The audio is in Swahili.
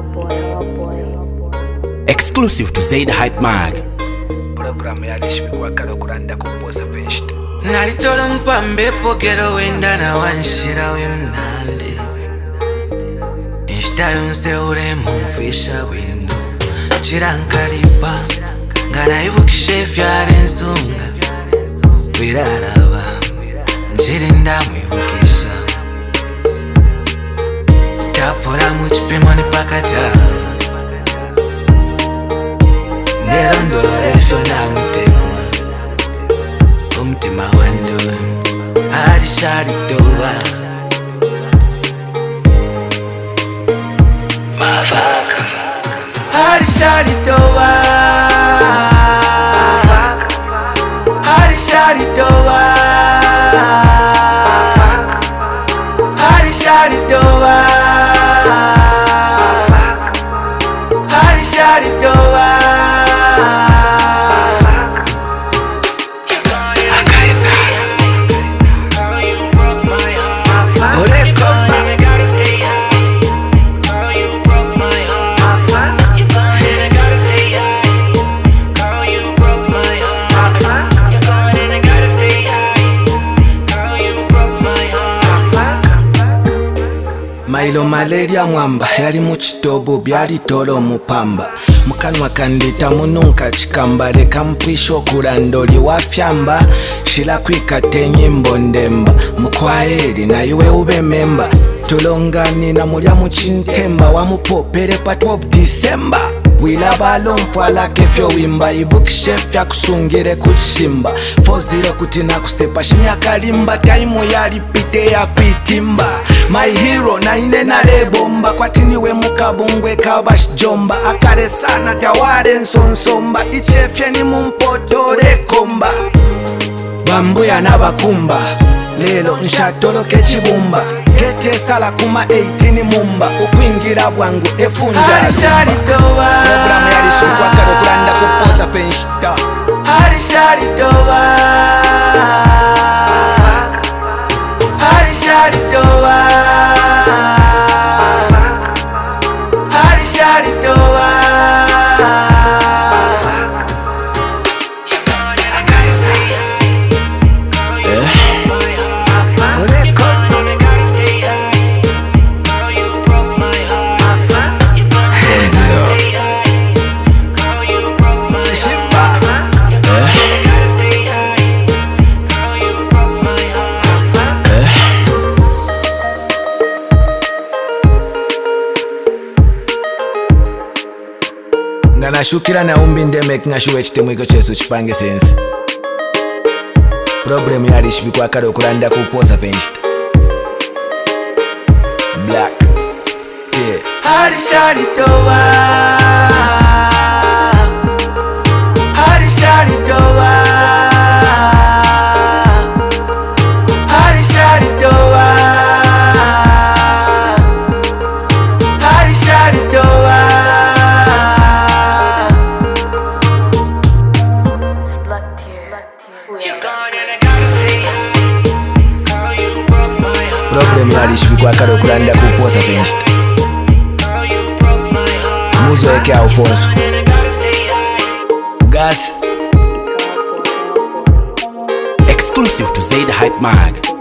Exclusive to Zaid Hype Mag. Program yalishimikwa kala kuranda kupoza veshto. Nalitolo mpambe pokero wenda na wanshira wimnandi. Inshita yonse ure mumfisha windu. Chirankaripa ngana ibukishe fyare nsunga. Wiraraba nchirinda mwibukisha. Tapura muchipimo nipakata. Nerondolo refyo na mutemwa. Umtima wandu Harishari toba Mafaka Harishari toba Harishari toba Harishari toba Harishari toba Mailo malaria mwamba yali muchitobo byali tolo mupamba mukanwa kandita mununka chikamba leka mpwisho okulandoli wafyamba shila kwikate nyimbo ndemba mukwaeri na iwe ube memba tulonganina mulya muchintemba wamupopere pa 12 December wilabalo mpwalake fyo wimba ibukishe fya kusungire kuchimba fozire kuti nakusepa shinyakalimba taimu yalipite ya kwitimba my hero na ine nalebomba kwatiniwe mukabungwe kabashijomba akale sana tawale nsonsomba ichefye ni mumpotole komba bambuya nabakumba lelo nshatoloke chibumba Kete sala kuma 18 mumba ukwingira bwangu efunja Harishari toba Programu yalishimikwa kala kuranda kupoza penshita Harishari toba Harishari toba Harishari toba Nashukira na umbinde making sure chitemu iko chesu chipange sense. Problem yalishimikwa kala okulanda kupoza penshita. Black yeah. Harishari toba Harishari toba Harishari toba Harishari toba Problem yalishimikwa kala okulanda kupoza penshita. Muzo eke Alfonso Gas Exclusive to Zaid Hype Mag.